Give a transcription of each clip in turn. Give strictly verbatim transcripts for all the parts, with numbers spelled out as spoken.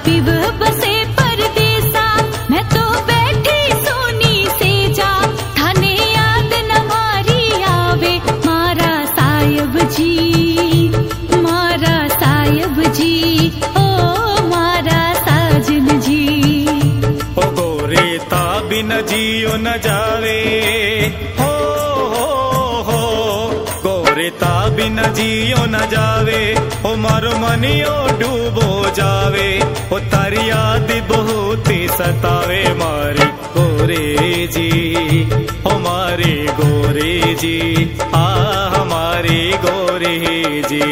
पिव बसे परदेसा, मैं तो बैठी सोनी से जा, थाने याद न मारी आवे मारा सायब जी, मारा सायब जी, ओ मारा साजन जी। ओ गोरे ता बिन जियो न जावे, हो हो हो गोरे ता बिन जियो न जावे, ओ मारो मनियो डूबो जावे, ओ तारी याद बहुत सतावे मारी गोरे जी, ओ मारी गोरे जी, आ हमारी गोरे जी।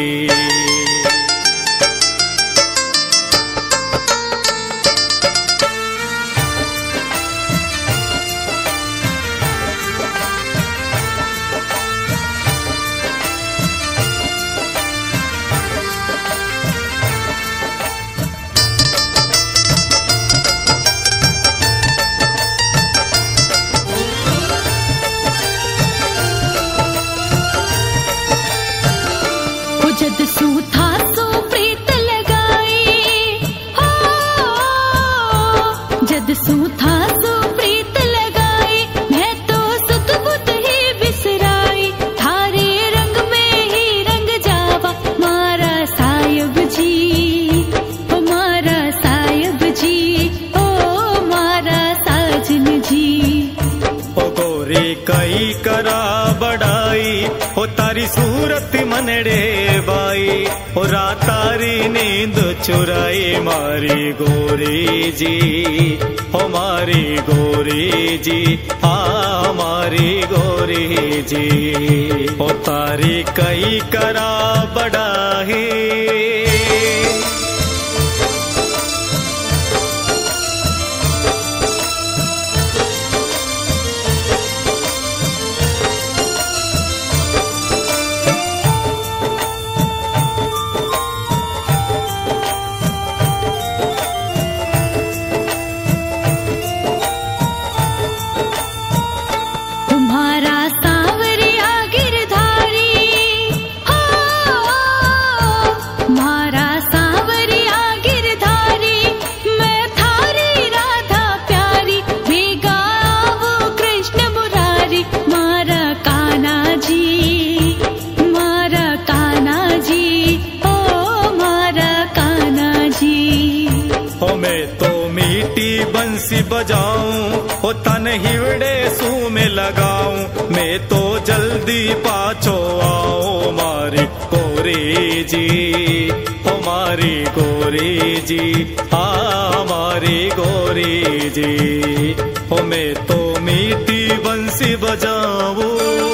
जद सूथा सो प्रीत लगाई, हो जद सूथा सो प्रीत लगाई, मैं तो सुत बुत ही बिसराई, थारे रंग में ही रंग जावा मारा सायब जी, ओ मारा सायब जी, ओ मारा साजन जी। ओ गोरे कई करा बड़ाई, ओ तारी सूरत मनड़े बाई, ओ रातारी नींद चुराई मारी गोरी जी, ओ मारी गोरी जी, आ मारी गोरी जी। ओ तारी कई करा बड़ाई, बंसी बजाऊं, ओ तन हिवड़े सू में लगाऊं, मैं तो जल्दी पाछो आओ मारी गोरी जी, ओ मारी गोरी जी, आ मारी गोरी जी। ओ मैं तो मीठी बंसी बजाऊं,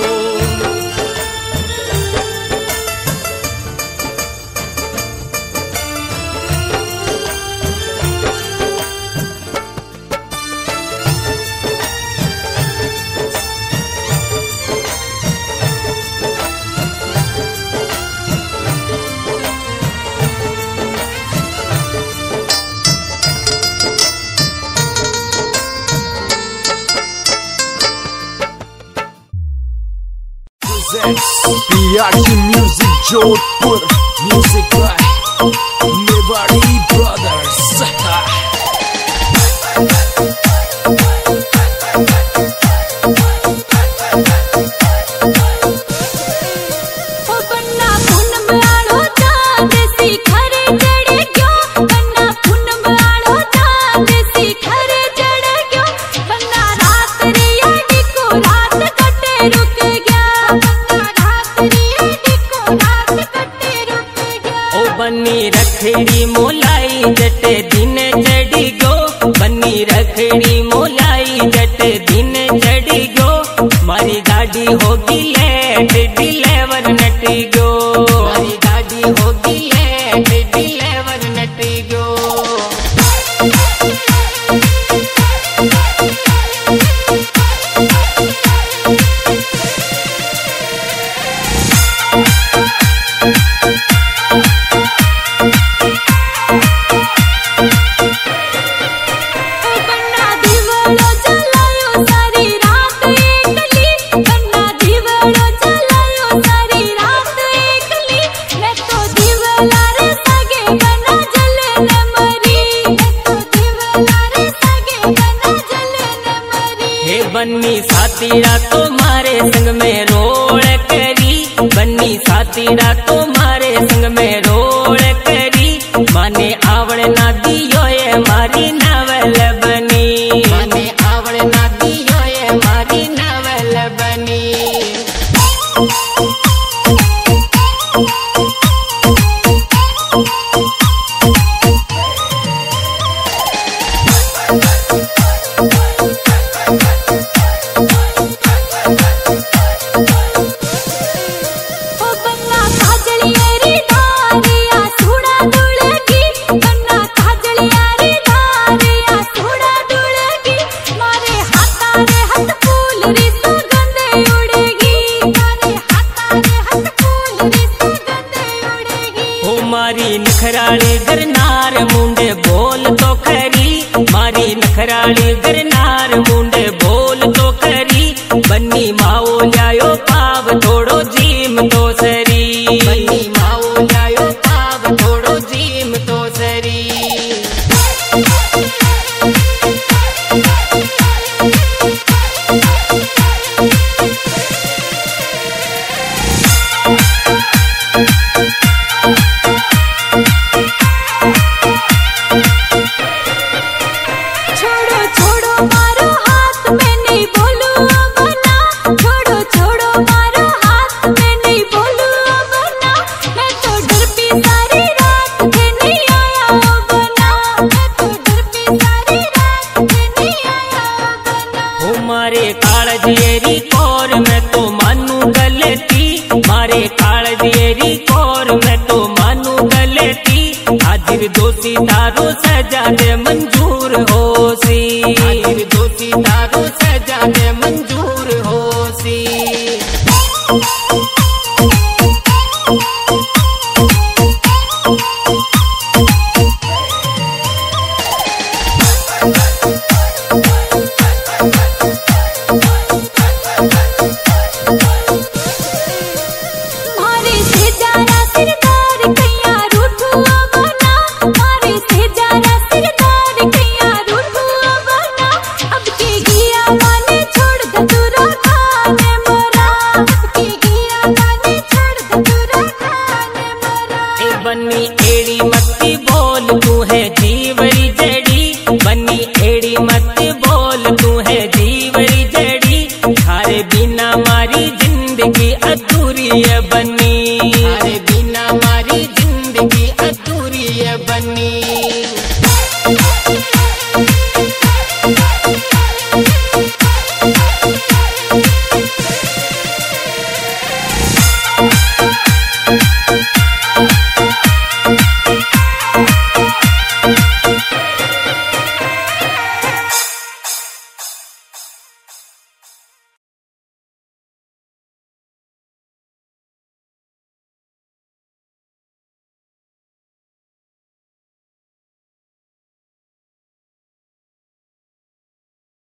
P R Q Music Jodhpur, music by Mewari Brothers। बन्नी रखड़ी मोलाई जट दिन चढ़ी गो, बन्नी रखड़ी मोलाई जट दिन चढ़ी गो, मारी गाड़ी होगी लेट डिलेवर नटी गो, मारी गाड़ी होगी लेट डिलेवर नटी गो। सारी रात बन्नी साथीड़ा तो मारे संग में रोल करी, बन्नी साथीड़ा तो मारे संग में रोल करी, माने आवड़ ना दियो ये मारी नवल बनी, माने आवड़ ना दियो ये मारी नवल बनी। मारी नखराली गरनार मुंडे बोल तो खरी, मारी नखराली गरनार मुंडे बोल तो खरी, बन्नी माओ लायो पाव थोड़ो जीम तो सरी, बन्नी माओ लायो पाव थोड़ो जीम तो सरी। मारे कालजेरी कोर में तो मानू गलती, मारे कालजेरी कोर में तो मानू गलती, हाजिर दोषी तारो सजा दे मंजूर होसी, हाजिर दोषी तारो सजा दे मंजूर होसी। बन्नी एड़ी मत्ती बोल तू है जीवरी जड़ी, बन्नी एड़ी मत्ती बोल तू है जीवरी जड़ी, थारे बिना मारी जिंदगी अधूरी है बन्नी, थारे बिना मारी जिंदगी अधूरी है बन्नी।